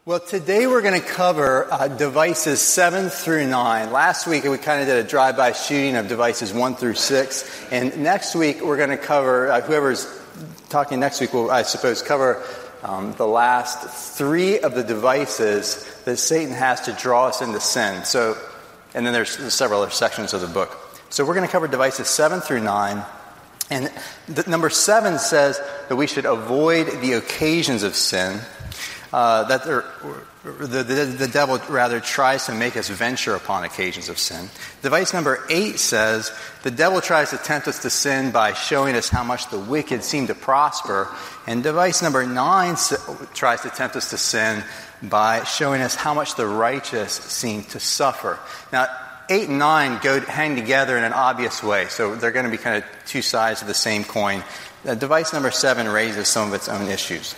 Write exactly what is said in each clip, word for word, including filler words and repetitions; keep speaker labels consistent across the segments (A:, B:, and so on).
A: Well, today we're going to cover uh, devices seven through nine. Last week we kind of did a drive-by shooting of devices one through six. And next week we're going to cover, uh, whoever's talking next week will, I suppose, cover um, the last three of the devices that Satan has to draw us into sin. So, and then there's, there's several other sections of the book. So we're going to cover devices seven through nine. And the, number seven says that we should avoid the occasions of sin. Uh, that there, the, the, the devil rather tries to make us venture upon occasions of sin. Device number eight says the devil tries to tempt us to sin by showing us how much the wicked seem to prosper. And device number nine tries to tempt us to sin by showing us how much the righteous seem to suffer. Now, eight and nine go hang together in an obvious way, so they're going to be kind of two sides of the same coin. Uh, device number seven raises some of its own issues.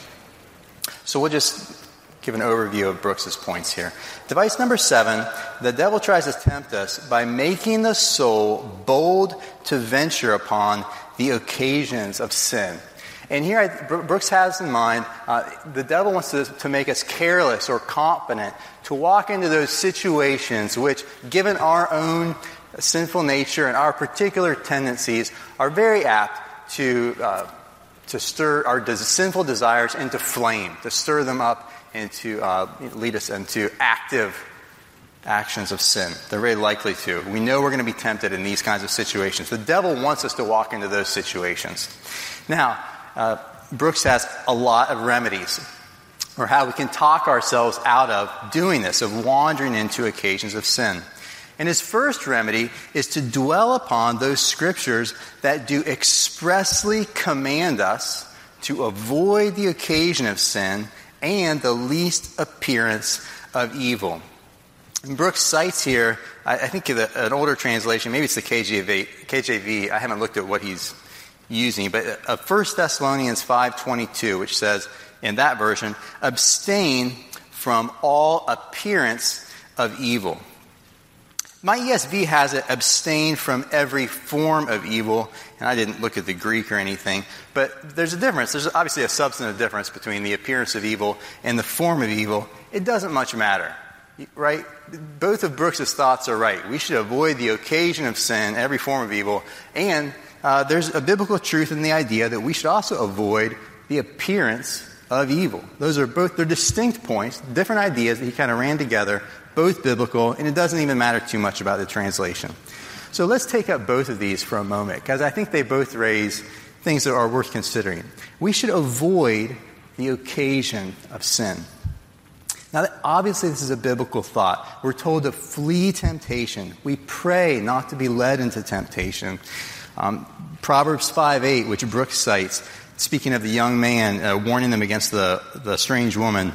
A: So we'll just give an overview of Brooks's points here. Device number seven, the devil tries to tempt us by making the soul bold to venture upon the occasions of sin. And here I, Brooks has in mind, uh, the devil wants to, to make us careless or confident to walk into those situations which, given our own sinful nature and our particular tendencies, are very apt to uh, to stir our des- sinful desires into flame, to stir them up and to uh, lead us into active actions of sin. They're very likely to. We know we're going to be tempted in these kinds of situations. The devil wants us to walk into those situations. Now, uh, Brooks has a lot of remedies, or how we can talk ourselves out of doing this, of wandering into occasions of sin. And his first remedy is to dwell upon those scriptures that do expressly command us to avoid the occasion of sin and the least appearance of evil. And Brooks cites here, I, I think the, an older translation, maybe it's the K J V, K J V, I haven't looked at what he's using, but uh, First Thessalonians five twenty-two, which says in that version, abstain from all appearance of evil. My E S V has it, abstain from every form of evil, and I didn't look at the Greek or anything, but there's a difference. There's obviously a substantive difference between the appearance of evil and the form of evil. It doesn't much matter, right? Both of Brooks's thoughts are right. We should avoid the occasion of sin, every form of evil, and uh, there's a biblical truth in the idea that we should also avoid the appearance of evil. Those are both, they're distinct points, different ideas that he kind of ran together, both biblical, and it doesn't even matter too much about the translation. So let's take up both of these for a moment, because I think they both raise things that are worth considering. We should avoid the occasion of sin. Now, obviously, this is a biblical thought. We're told to flee temptation. We pray not to be led into temptation. Um, Proverbs five eight, which Brooks cites, speaking of the young man, uh, warning them against the, the strange woman,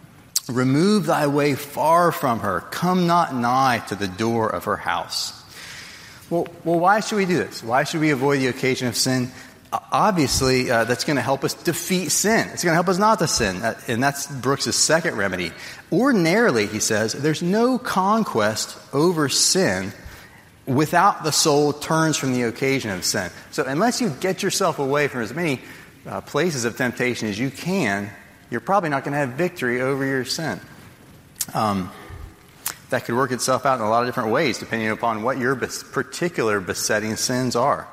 A: remove thy way far from her. Come not nigh to the door of her house. Well, well, why should we do this? Why should we avoid the occasion of sin? Uh, obviously, uh, that's going to help us defeat sin. It's going to help us not to sin. Uh, and that's Brooks' second remedy. Ordinarily, he says, there's no conquest over sin without the soul turns from the occasion of sin. So unless you get yourself away from as many uh, places of temptation as you can, you're probably not going to have victory over your sin. Um, that could work itself out in a lot of different ways, depending upon what your bes- particular besetting sins are.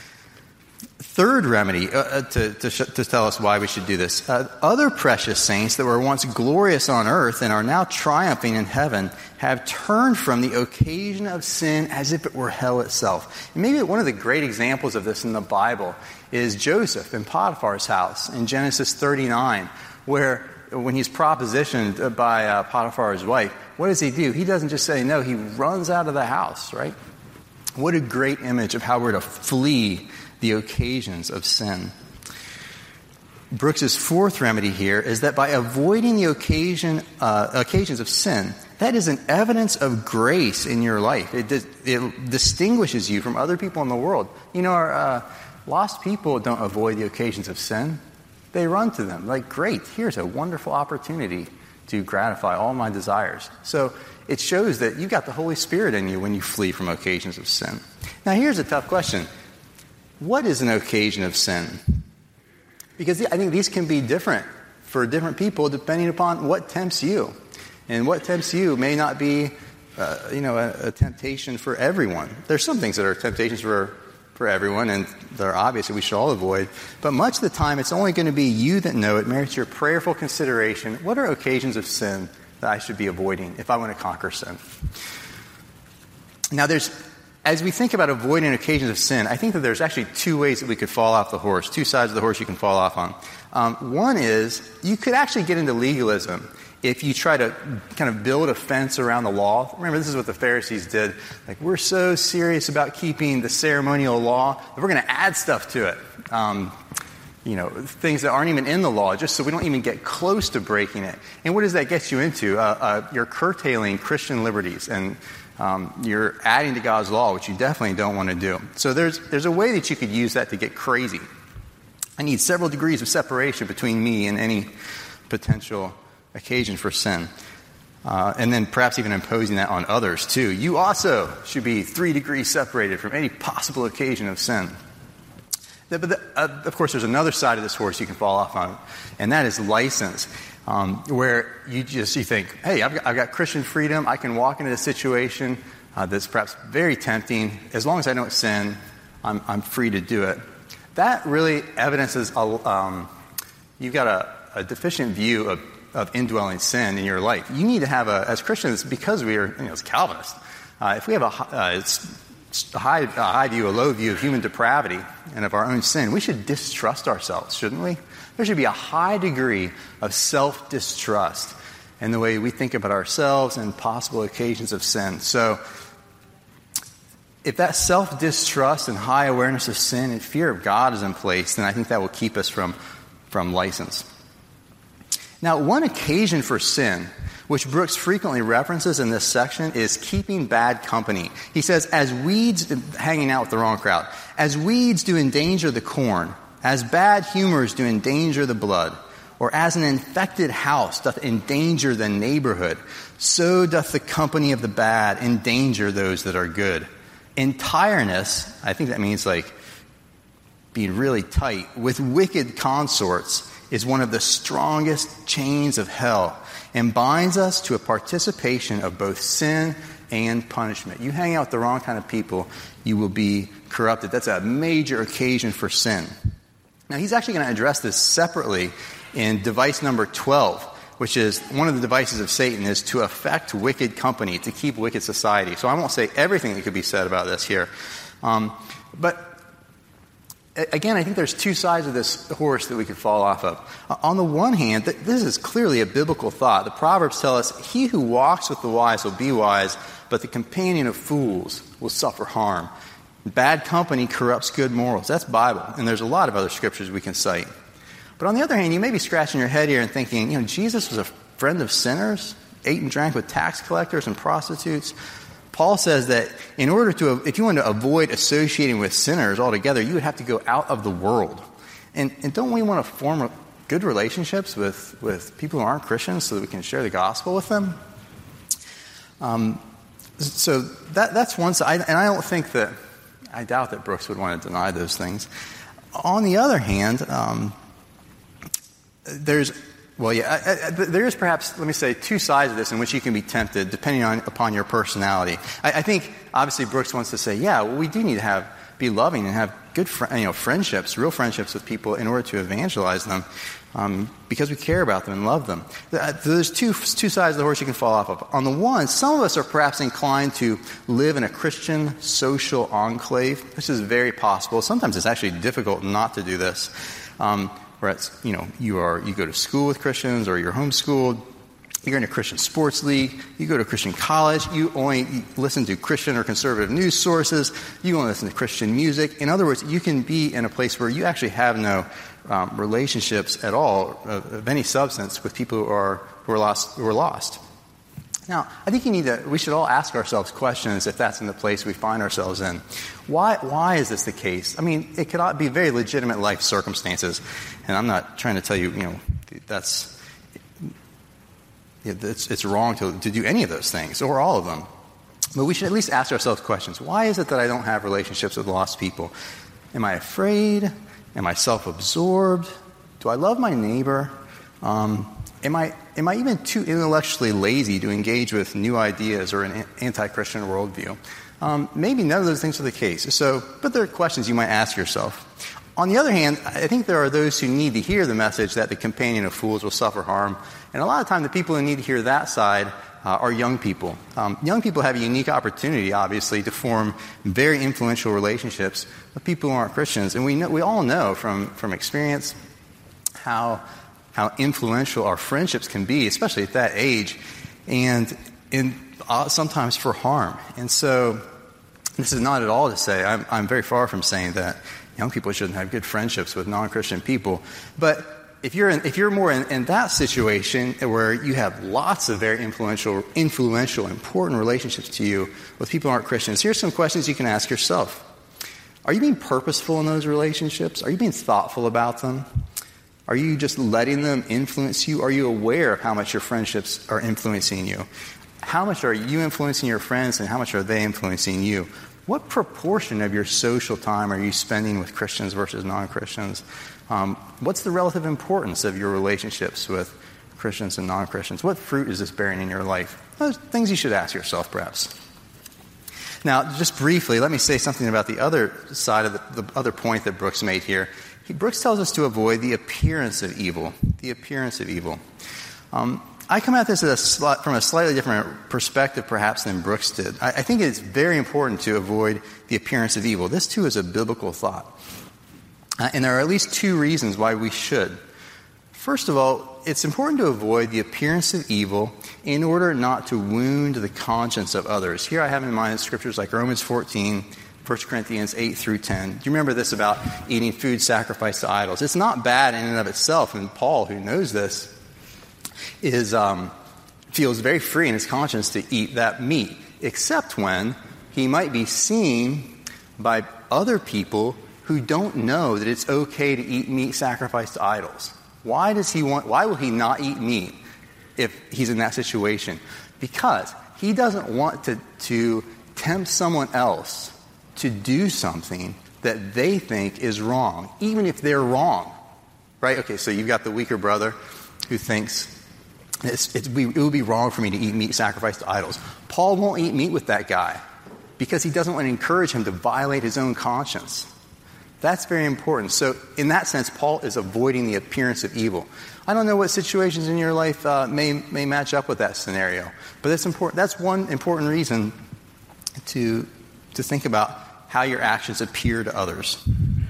A: Third remedy, uh, to, to, sh- to tell us why we should do this. Uh, other precious saints that were once glorious on earth and are now triumphing in heaven have turned from the occasion of sin as if it were hell itself. And maybe one of the great examples of this in the Bible is Joseph in Potiphar's house in Genesis thirty-nine, where when he's propositioned by uh, Potiphar's wife, what does he do? He doesn't just say no, he runs out of the house, right? What a great image of how we're to flee the occasions of sin. Brooks's fourth remedy here is that by avoiding the occasion uh, occasions of sin, that is an evidence of grace in your life. It, di- it distinguishes you from other people in the world. You know, our uh, lost people don't avoid the occasions of sin. They run to them. Like, great, here's a wonderful opportunity to gratify all my desires. So it shows that you've got the Holy Spirit in you when you flee from occasions of sin. Now, here's a tough question. What is an occasion of sin? Because I think these can be different for different people depending upon what tempts you. And what tempts you may not be, uh, you know, a, a temptation for everyone. There's some things that are temptations for for everyone, and they're obvious that we should all avoid. But much of the time, it's only going to be you that know it, merits your prayerful consideration. What are occasions of sin that I should be avoiding if I want to conquer sin? Now, there's, as we think about avoiding occasions of sin, I think that there's actually two ways that we could fall off the horse, two sides of the horse you can fall off on. Um, one is you could actually get into legalism if you try to kind of build a fence around the law. Remember, this is what the Pharisees did. Like, we're so serious about keeping the ceremonial law that we're going to add stuff to it. Um, you know, things that aren't even in the law, just so we don't even get close to breaking it. And what does that get you into? Uh, uh, you're curtailing Christian liberties, and um, you're adding to God's law, which you definitely don't want to do. So there's there's a way that you could use that to get crazy. I need several degrees of separation between me and any potential occasion for sin. Uh, and then perhaps even imposing that on others too. You also should be three degrees separated from any possible occasion of sin. But the, uh, of course, there's another side of this horse you can fall off on, and that is license, um, where you just you think, hey, I've got, I've got Christian freedom. I can walk into a situation uh, that's perhaps very tempting. As long as I don't sin, I'm, I'm free to do it. That really evidences a, um, you've got a, a deficient view of of indwelling sin in your life. You need to have a, as Christians, because we are, you know, as Calvinists, uh, if we have a, uh, a, high, a high view, a low view of human depravity and of our own sin, we should distrust ourselves, shouldn't we? There should be a high degree of self-distrust in the way we think about ourselves and possible occasions of sin. So, if that self-distrust and high awareness of sin and fear of God is in place, then I think that will keep us from, from license. Now, one occasion for sin, which Brooks frequently references in this section, is keeping bad company. He says, as weeds, hanging out with the wrong crowd, as weeds do endanger the corn, as bad humors do endanger the blood, or as an infected house doth endanger the neighborhood, so doth the company of the bad endanger those that are good. Entireness, I think that means like being really tight, with wicked consorts, is one of the strongest chains of hell and binds us to a participation of both sin and punishment. You hang out with the wrong kind of people, you will be corrupted. That's a major occasion for sin. Now, he's actually going to address this separately in device number twelve, which is one of the devices of Satan is to affect wicked company, to keep wicked society. So I won't say everything that could be said about this here. Um, but Again, I think there's two sides of this horse that we could fall off of. Uh, on the one hand, th- this is clearly a biblical thought. The Proverbs tell us, he who walks with the wise will be wise, but the companion of fools will suffer harm. Bad company corrupts good morals. That's Bible. And there's a lot of other scriptures we can cite. But on the other hand, you may be scratching your head here and thinking, you know, Jesus was a friend of sinners, ate and drank with tax collectors and prostitutes. Paul says that in order to, if you want to avoid associating with sinners altogether, you would have to go out of the world. And, and don't we want to form good relationships with, with people who aren't Christians so that we can share the gospel with them? Um, so that, that's one side. And I don't think that, I doubt that Brooks would want to deny those things. On the other hand, um, there's, well, yeah, I, I, there is perhaps, let me say, two sides of this in which you can be tempted, depending on upon your personality. I, I think, obviously, Brooks wants to say, yeah, well, we do need to have be loving and have good, fr- you know, friendships, real friendships with people in order to evangelize them, um, because we care about them and love them. There's two two sides of the horse you can fall off of. On the one, some of us are perhaps inclined to live in a Christian social enclave. This is very possible. Sometimes it's actually difficult not to do this. Um, where it's, you know, you are, you go to school with Christians or you're homeschooled, you're in a Christian sports league, you go to a Christian college, you only listen to Christian or conservative news sources, you only listen to Christian music. In other words, you can be in a place where you actually have no um, relationships at all of, of any substance with people who are, who are lost, who are lost. Now, I think you need to, we should all ask ourselves questions if that's in the place we find ourselves in. Why, why is this the case? I mean, it could be very legitimate life circumstances. And I'm not trying to tell you, you know, that's, it's, it's wrong to, to do any of those things or all of them. But we should at least ask ourselves questions. Why is it that I don't have relationships with lost people? Am I afraid? Am I self-absorbed? Do I love my neighbor? Um, am I am I even too intellectually lazy to engage with new ideas or an anti-Christian worldview? Um, maybe none of those things are the case. So, but there are questions you might ask yourself. On the other hand, I think there are those who need to hear the message that the companion of fools will suffer harm. And a lot of time the people who need to hear that side uh, are young people. Um, young people have a unique opportunity, obviously, to form very influential relationships with people who aren't Christians. And we know, we all know from, from experience how how influential our friendships can be, especially at that age, and in uh, sometimes for harm. And so this is not at all to say, I'm, I'm very far from saying that young people shouldn't have good friendships with non-Christian people. But if you're in, if you're more in, in that situation where you have lots of very influential, influential, important relationships to you with people who aren't Christians, here's some questions you can ask yourself. Are you being purposeful in those relationships? Are you being thoughtful about them? Are you just letting them influence you? Are you aware of how much your friendships are influencing you? How much are you influencing your friends, and how much are they influencing you? What proportion of your social time are you spending with Christians versus non-Christians? Um, what's the relative importance of your relationships with Christians and non-Christians? What fruit is this bearing in your life? Those things you should ask yourself, perhaps. Now, just briefly, let me say something about the other side of the, the other point that Brooks made here. He, Brooks tells us to avoid the appearance of evil. The appearance of evil. Um, I come at this at a sli- from a slightly different perspective, perhaps, than Brooks did. I, I think it's very important to avoid the appearance of evil. This, too, is a biblical thought. Uh, and there are at least two reasons why we should. First of all, it's important to avoid the appearance of evil in order not to wound the conscience of others. Here I have in mind scriptures like Romans fourteen, First Corinthians eight through ten. Do you remember this about eating food sacrificed to idols? It's not bad in and of itself, and Paul, who knows this, is um, feels very free in his conscience to eat that meat, except when he might be seen by other people who don't know that it's okay to eat meat sacrificed to idols. Why does he want? Why will he not eat meat if he's in that situation? Because he doesn't want to, to tempt someone else to do something that they think is wrong, even if they're wrong. Right? Okay, so you've got the weaker brother who thinks it's, it's, it would be wrong for me to eat meat sacrificed to idols. Paul won't eat meat with that guy because he doesn't want to encourage him to violate his own conscience. That's very important. So in that sense, Paul is avoiding the appearance of evil. I don't know what situations in your life uh, may may match up with that scenario, but that's important. That's one important reason to to think about how your actions appear to others.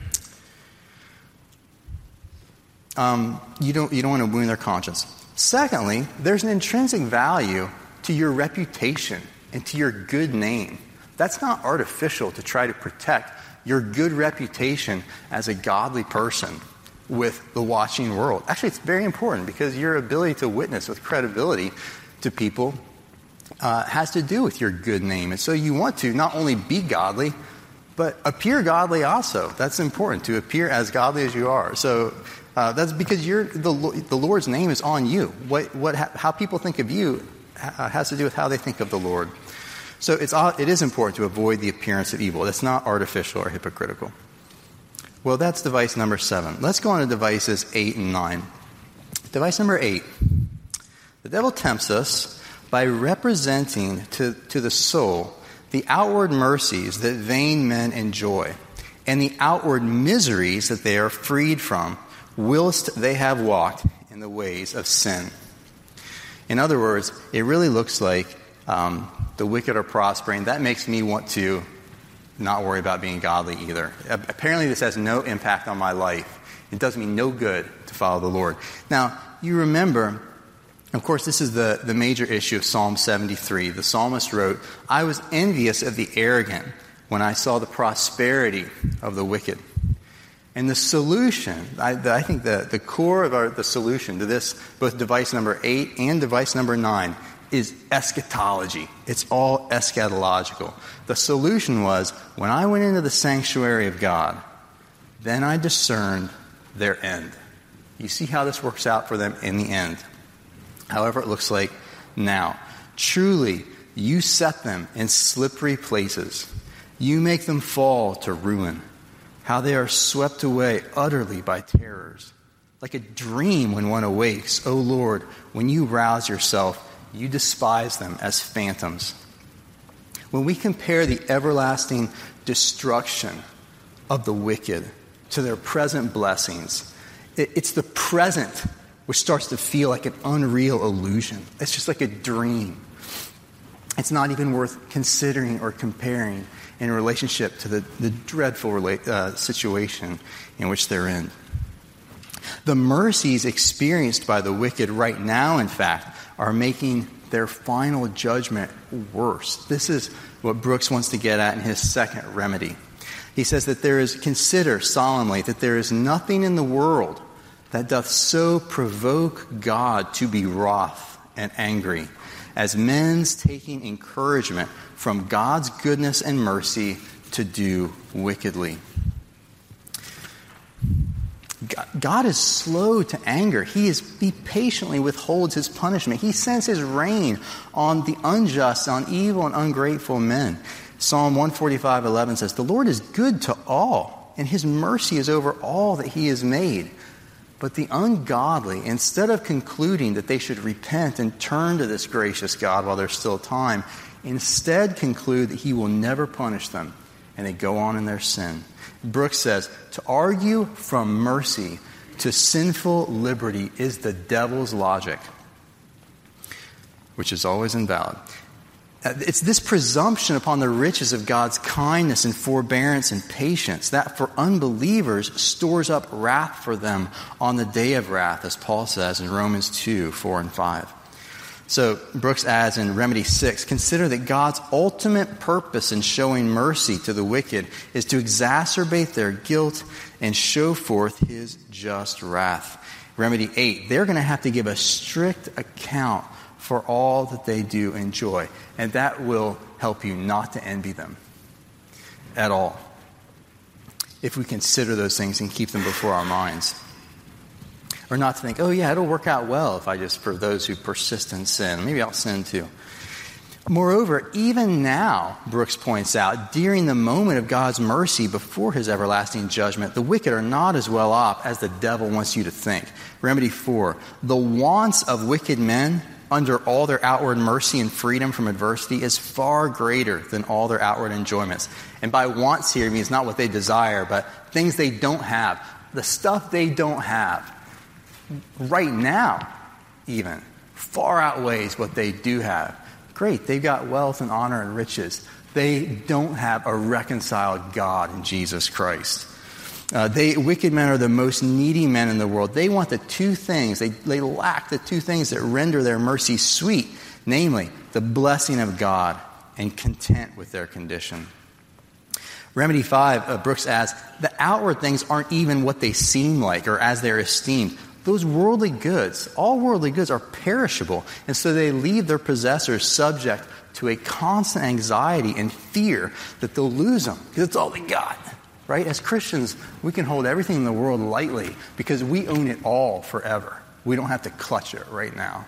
A: Um, you don't you don't want to wound their conscience. Secondly, there's an intrinsic value to your reputation and to your good name. That's not artificial to try to protect your good reputation as a godly person with the watching world. Actually, it's very important because your ability to witness with credibility to people uh, has to do with your good name. And so you want to not only be godly, but appear godly also. That's important, to appear as godly as you are. So uh, that's because you're the the Lord's name is on you. What what how people think of you has to do with how they think of the Lord. So it's it is important to avoid the appearance of evil. That's not artificial or hypocritical. Well, that's device number seven. Let's go on to devices eight and nine. Device number eight. The devil tempts us by representing to, to the soul the outward mercies that vain men enjoy and the outward miseries that they are freed from whilst they have walked in the ways of sin. In other words, it really looks like um, the wicked are prospering. That makes me want to not worry about being godly either. Apparently this has no impact on my life. It does me no good to follow the Lord. Now, you remember, of course, this is the, the major issue of Psalm seventy-three. The psalmist wrote, "I was envious of the arrogant when I saw the prosperity of the wicked." And the solution, I, the, I think the, the core of our, the solution to this, both device number eight and device number nine, is eschatology. It's all eschatological. The solution was, when I went into the sanctuary of God, then I discerned their end. You see how this works out for them in the end. However it looks like now. Truly, you set them in slippery places. You make them fall to ruin. How they are swept away utterly by terrors. like a dream when one awakes. O Lord, when you rouse yourself, you despise them as phantoms. When we compare the everlasting destruction of the wicked to their present blessings, it's the present which starts to feel like an unreal illusion. It's just like a dream. It's not even worth considering or comparing in relationship to the, the dreadful rela- uh, situation in which they're in. The mercies experienced by the wicked right now, in fact, are making their final judgment worse. This is what Brooks wants to get at in his second remedy. He says that there is, consider solemnly, that there is nothing in the world that doth so provoke God to be wroth and angry as men's taking encouragement from God's goodness and mercy to do wickedly. God is slow to anger. He is he patiently withholds his punishment. He sends his rain on the unjust, on evil and ungrateful men. Psalm one forty-five eleven says, "The Lord is good to all, and his mercy is over all that he has made." But the ungodly, instead of concluding that they should repent and turn to this gracious God while there's still time, instead conclude that he will never punish them, and they go on in their sin. Brooks says, to argue from mercy to sinful liberty is the devil's logic, which is always invalid. It's this presumption upon the riches of God's kindness and forbearance and patience that for unbelievers stores up wrath for them on the day of wrath, as Paul says in Romans two, four and five. So Brooks adds in Remedy six, consider that God's ultimate purpose in showing mercy to the wicked is to exacerbate their guilt and show forth his just wrath. Remedy eight, they're going to have to give a strict account for all that they do enjoy. And that will help you not to envy them at all, if we consider those things and keep them before our minds. Or not to think, oh yeah, it'll work out well if I just, for those who persist in sin, maybe I'll sin too. Moreover, even now, Brooks points out, during the moment of God's mercy before his everlasting judgment, the wicked are not as well off as the devil wants you to think. Remedy four, the wants of wicked men under all their outward mercy and freedom from adversity is far greater than all their outward enjoyments. And by wants here means not what they desire, but things they don't have. The stuff they don't have right now, even, far outweighs what they do have. Great, they've got wealth and honor and riches. They don't have a reconciled God in Jesus Christ. Uh, they wicked men are the most needy men in the world. They want the two things, they, they lack the two things that render their mercy sweet, namely the blessing of God and content with their condition. Remedy five, uh, Brooks adds, the outward things aren't even what they seem like or as they're esteemed. Those worldly goods, all worldly goods are perishable, and so they leave their possessors subject to a constant anxiety and fear that they'll lose them because it's all they got. Right? As Christians, we can hold everything in the world lightly because we own it all forever. We don't have to clutch it right now.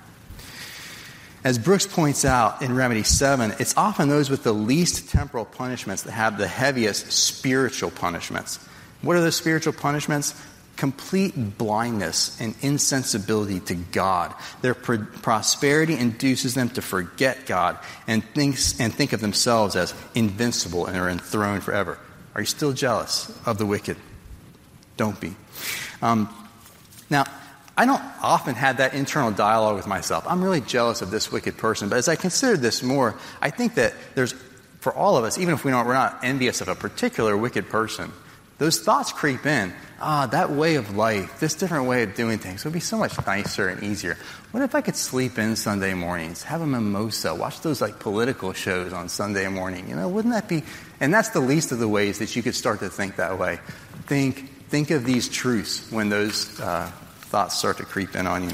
A: As Brooks points out in Remedy seven, it's often those with the least temporal punishments that have the heaviest spiritual punishments. What are those spiritual punishments? Complete blindness and insensibility to God. Their pr- prosperity induces them to forget God and, thinks, and think of themselves as invincible and are enthroned forever. Are you still jealous of the wicked? Don't be. Um, now, I don't often have that internal dialogue with myself. I'm really jealous of this wicked person. But as I considered this more, I think that there's, for all of us, even if we don't, we're not envious of a particular wicked person, those thoughts creep in. Ah, that way of life, this different way of doing things would be so much nicer and easier. What if I could sleep in Sunday mornings, have a mimosa, watch those like political shows on Sunday morning? You know, wouldn't that be... And that's the least of the ways that you could start to think that way. Think think of these truths when those uh, thoughts start to creep in on you.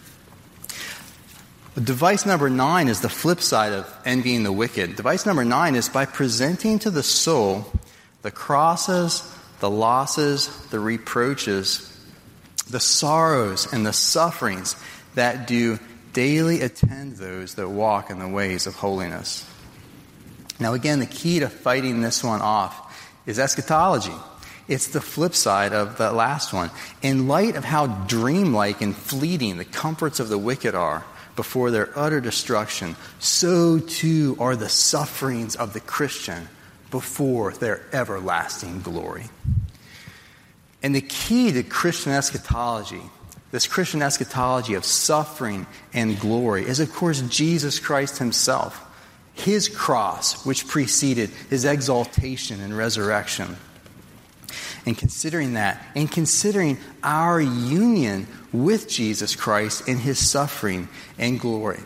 A: Device number nine is the flip side of envying the wicked. Device number nine is by presenting to the soul the crosses, the losses, the reproaches, the sorrows, and the sufferings that do daily attend those that walk in the ways of holiness. Now again, the key to fighting this one off is eschatology. It's the flip side of the last one. In light of how dreamlike and fleeting the comforts of the wicked are before their utter destruction, so too are the sufferings of the Christian before their everlasting glory. And the key to Christian eschatology, this Christian eschatology of suffering and glory, is of course Jesus Christ himself. His cross, which preceded his exaltation and resurrection. And considering that, and considering our union with Jesus Christ in his suffering and glory.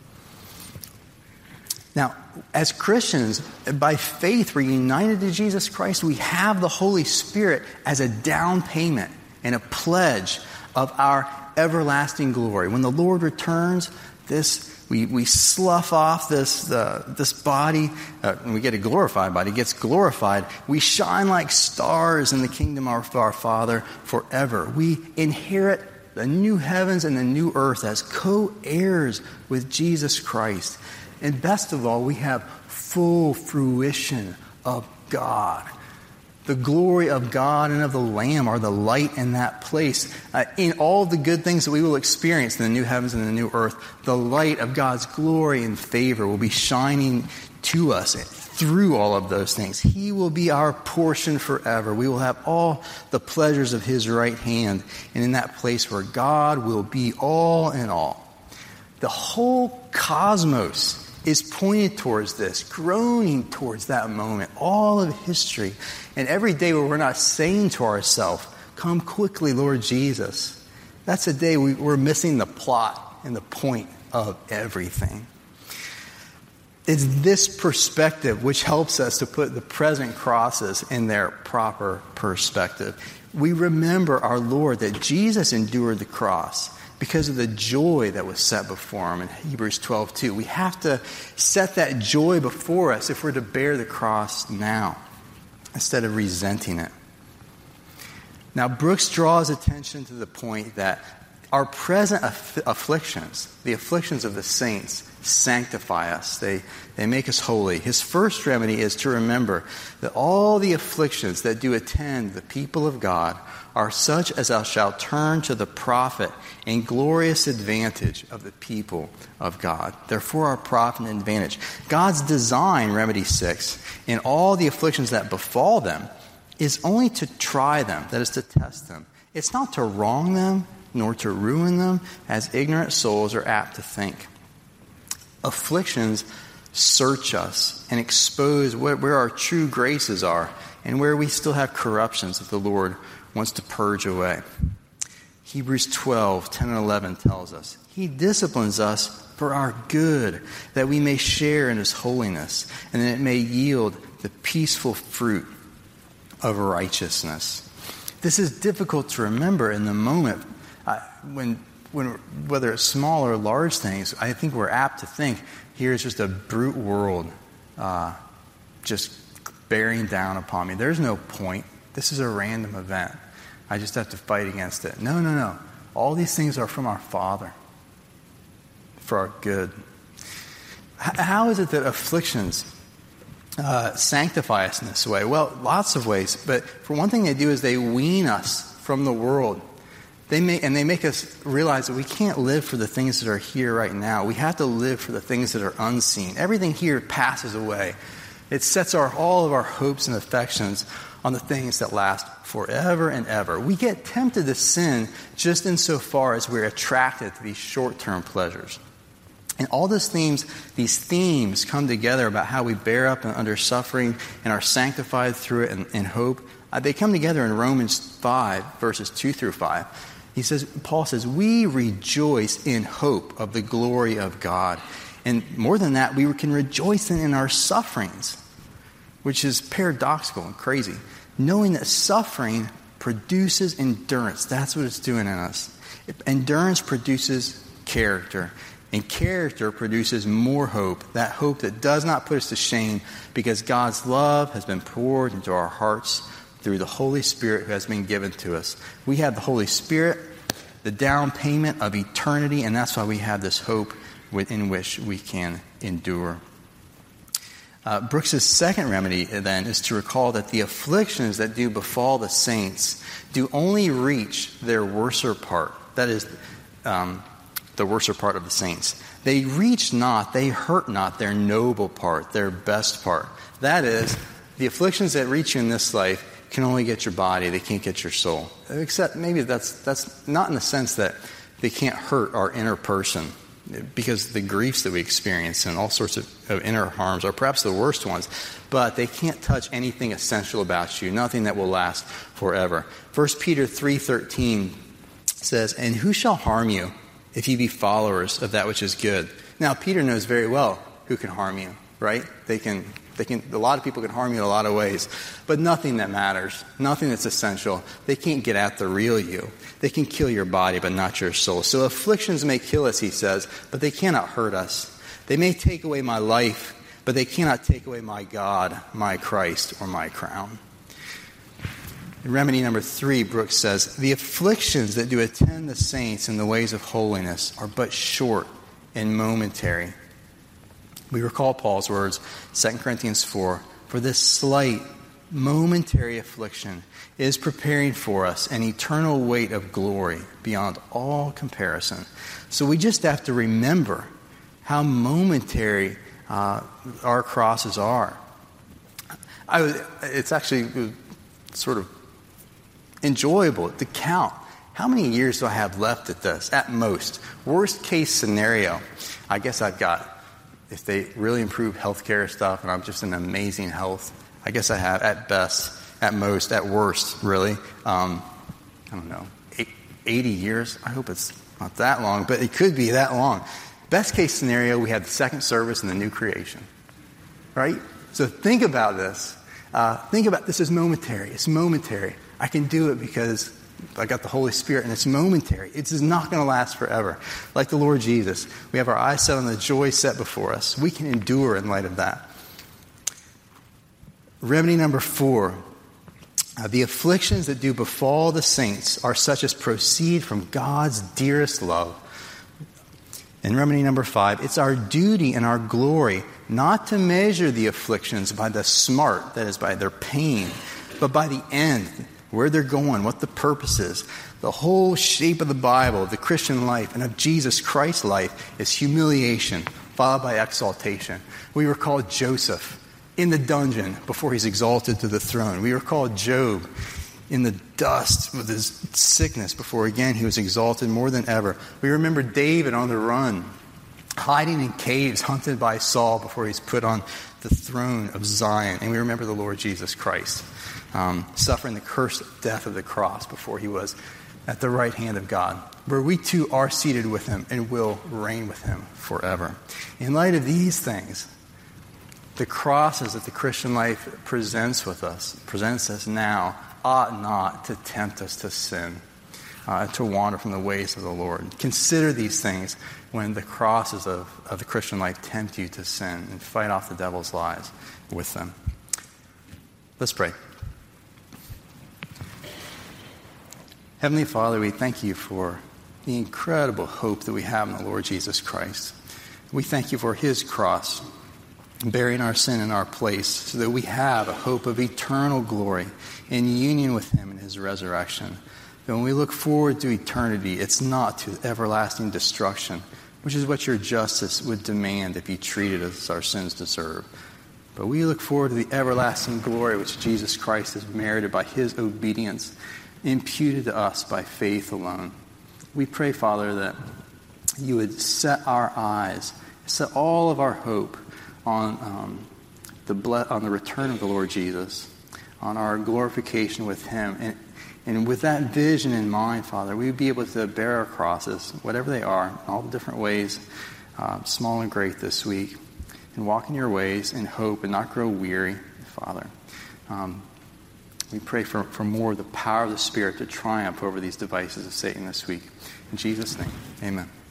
A: Now, as Christians, by faith, we're united to Jesus Christ. We have the Holy Spirit as a down payment and a pledge of our everlasting glory. When the Lord returns, this we we slough off this uh, this body, uh, and we get a glorified body. It gets glorified. We shine like stars in the kingdom of our Father forever. We inherit the new heavens and the new earth as co-heirs with Jesus Christ. And best of all, we have full fruition of God. The glory of God and of the Lamb are the light in that place. Uh, in all the good things that we will experience in the new heavens and the new earth, the light of God's glory and favor will be shining to us through all of those things. He will be our portion forever. We will have all the pleasures of his right hand, and in that place where God will be all in all. The whole cosmos is pointed towards this, groaning towards that moment. All of history. And every day where we're not saying to ourselves, come quickly, Lord Jesus, that's a day we, we're missing the plot and the point of everything. It's this perspective which helps us to put the present crosses in their proper perspective. We remember our Lord, that Jesus endured the cross because of the joy that was set before him in Hebrews twelve two. We have to set that joy before us if we're to bear the cross now, instead of resenting it. Now, Brooks draws attention to the point that our present aff- afflictions, the afflictions of the saints, sanctify us. They, they make us holy. His first remedy is to remember that all the afflictions that do attend the people of God are such as thou shalt turn to the profit and glorious advantage of the people of God. Therefore, our profit and advantage. God's design, remedy six, in all the afflictions that befall them, is only to try them, that is to test them. It's not to wrong them, nor to ruin them, as ignorant souls are apt to think. Afflictions search us and expose where, where our true graces are and where we still have corruptions that the Lord wants to purge away. Hebrews twelve, ten and eleven tells us, He disciplines us for our good, that we may share in His holiness, and that it may yield the peaceful fruit of righteousness. This is difficult to remember in the moment. Uh, when, when, whether it's small or large things, I think we're apt to think, here's just a brute world uh, just bearing down upon me. There's no point. This is a random event. I just have to fight against it. No, no, no. All these things are from our Father for our good. H- how is it that afflictions uh, sanctify us in this way? Well, lots of ways. But for one thing they do is they wean us from the world. They make, and they make us realize that we can't live for the things that are here right now. We have to live for the things that are unseen. Everything here passes away. It sets our, all of our hopes and affections on the things that last forever and ever. We get tempted to sin just insofar as we're attracted to these short-term pleasures. And all these themes, these themes come together about how we bear up under suffering and are sanctified through it in, in hope. Uh, they come together in Romans five, verses two through five. He says, Paul says, we rejoice in hope of the glory of God. And more than that, we can rejoice in, in our sufferings, which is paradoxical and crazy. Knowing that suffering produces endurance. That's what it's doing in us. Endurance produces character. And character produces more hope. That hope that does not put us to shame, because God's love has been poured into our hearts through the Holy Spirit who has been given to us. We have the Holy Spirit, the down payment of eternity, and that's why we have this hope within which we can endure. Uh, Brooks's second remedy, then, is to recall that the afflictions that do befall the saints do only reach their worser part. That is, um, the worser part of the saints. They reach not, they hurt not their noble part, their best part. That is, the afflictions that reach you in this life can only get your body, they can't get your soul. Except maybe that's that's not in the sense that they can't hurt our inner person, because the griefs that we experience and all sorts of, of inner harms are perhaps the worst ones, but they can't touch anything essential about you, nothing that will last forever. First Peter three thirteen says, "And who shall harm you if you be followers of that which is good?" Now, Peter knows very well who can harm you, right? They can, they can, a lot of people can harm you in a lot of ways, but nothing that matters, nothing that's essential. They can't get at the real you. They can kill your body, but not your soul. So afflictions may kill us, he says, but they cannot hurt us. They may take away my life, but they cannot take away my God, my Christ, or my crown. In remedy number three, Brooks says, the afflictions that do attend the saints in the ways of holiness are but short and momentary. We recall Paul's words, Second Corinthians four, "For this slight, momentary affliction is preparing for us an eternal weight of glory beyond all comparison." So we just have to remember how momentary uh, our crosses are. I was, it's actually sort of enjoyable to count. How many years do I have left at this? At most. Worst case scenario, I guess I've got, if they really improve healthcare stuff and I'm just in amazing health, I guess I have, at best, at most, at worst, really, um, I don't know, eighty years. I hope it's not that long, but it could be that long. Best case scenario, we have the second service in the new creation, right? So think about this. Uh, think about this as momentary. It's momentary. I can do it because I got the Holy Spirit, and it's momentary. It's not going to last forever. Like the Lord Jesus, we have our eyes set on the joy set before us. We can endure in light of that. Remedy number four, uh, the afflictions that do befall the saints are such as proceed from God's dearest love. And remedy number five, it's our duty and our glory not to measure the afflictions by the smart, that is by their pain, but by the end, where they're going, what the purpose is. The whole shape of the Bible, of the Christian life, and of Jesus Christ's life is humiliation, followed by exaltation. We recall Joseph in the dungeon before he's exalted to the throne. We recall Job in the dust with his sickness before, again, he was exalted more than ever. We remember David on the run, hiding in caves, hunted by Saul before he's put on the throne of Zion. And we remember the Lord Jesus Christ, um, suffering the cursed death of the cross before he was at the right hand of God, where we too are seated with him and will reign with him forever. In light of these things, the crosses that the Christian life presents with us, presents us now, ought not to tempt us to sin, uh, to wander from the ways of the Lord. Consider these things when the crosses of, of the Christian life tempt you to sin, and fight off the devil's lies with them. Let's pray. Heavenly Father, we thank you for the incredible hope that we have in the Lord Jesus Christ. We thank you for his cross, bearing our sin in our place, so that we have a hope of eternal glory in union with him in his resurrection. That when we look forward to eternity, it's not to everlasting destruction, which is what your justice would demand if you treated us as our sins deserve. But we look forward to the everlasting glory which Jesus Christ has merited by his obedience, imputed to us by faith alone. We pray, Father, that you would set our eyes, set all of our hope on um, the ble- on the return of the Lord Jesus, on our glorification with him. And, and with that vision in mind, Father, we would be able to bear our crosses, whatever they are, in all the different ways, uh, small and great this week, and walk in your ways in hope and not grow weary, Father. Um, we pray for, for more of the power of the Spirit to triumph over these devices of Satan this week. In Jesus' name, amen.